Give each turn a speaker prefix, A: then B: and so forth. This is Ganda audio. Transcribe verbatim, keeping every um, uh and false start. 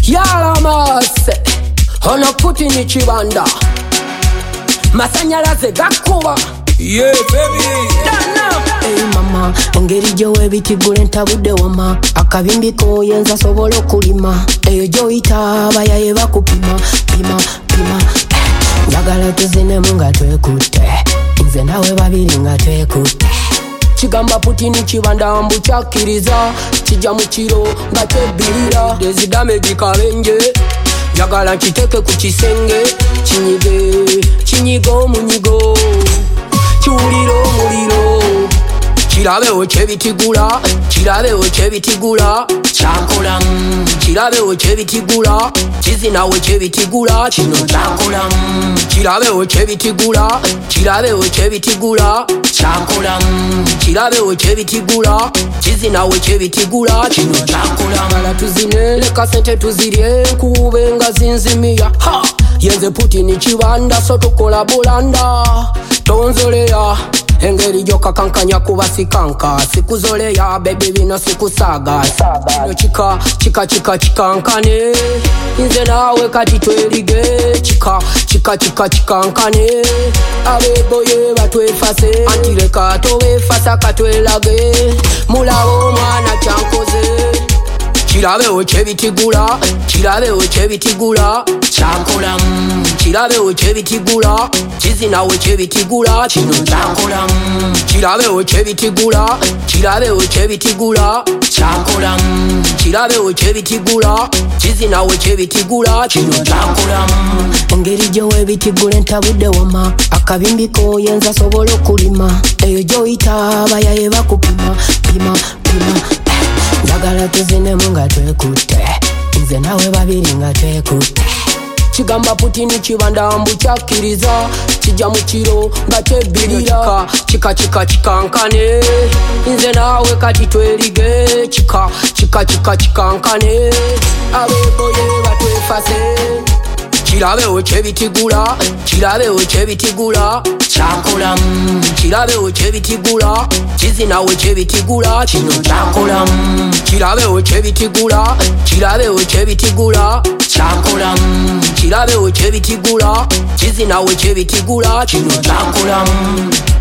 A: yalamase ono Putin Chibanda masanyalaze gakuba
B: yeah baby
A: hey mama engeri gyowe bitigule ntabudde wama akabimbiko yenza sobola okulima eyo gyoyita bayaye bakupima pima pima njagala tuzinemu nga twekutte nze nawe babiri nga twekutte kigamba Putin Chibanda mbu kyakkiriza kijja mu kiro nga kyebbirira dezidame gikabenje njagala nkiteeke ku kisenge kinyige kinyiga omunyigo kiwulira omuliro kirabewo kyebitigula kirabewo kyebitigula kyakola kirabewo kyebitigula kizinawe kyebitigula kino kyakola kirabewo kyebitigula kirabewo kyebitigula kyakola kirabewo kyebitigula kizinawe kyebitigula kino kyakola mala tuzine leka sente tuzirye nkube nga zinzimiya ha yenze Putin Chibanda so tukola bulanda tonzoleya engeri gyokakankanya kubasikanka sikuzoleya bebe bino sikusaga ino chika chika chika chikankane nze nawe kati twelige chika chika chika chikankane abeboye batwefase antireka towefasa katwelage mulabo mwana kyankoze kirabewo kyebitigula kirabewo kyebitigula kyakola kirabewo kyebitigula kizinawe kyebitigula kino kyakola kirabewo kyebitigula kirabewo kyebitigula kyakola kirabewo kyebitigula kizinawe kyebitigula kino kyakola engeri gyowe bitigule ntabudde wama akabimbiko yenza sobola okulima eyo gyoyita bayaye bakupima pima pima njagala tuzinemu nga twekutte nze nawe babiri nga twekutte kigamba Putin Chibanda mbu kyakkiriza kijja mu kiro nga kyebbirira kika kika kikankane nze nawe kati twelige kika kika kika kikankane abeboye batwefase kirabewo kyebitigula kirabewo kyebitigula kyakola kirabewo kyebitigula kizinawe kyebitigula kino kyakola kirabewo kyebitigula kirabewo kyebitigula kyakola kirabewo kyebitigula kizinawe kyebitigula kino kyakola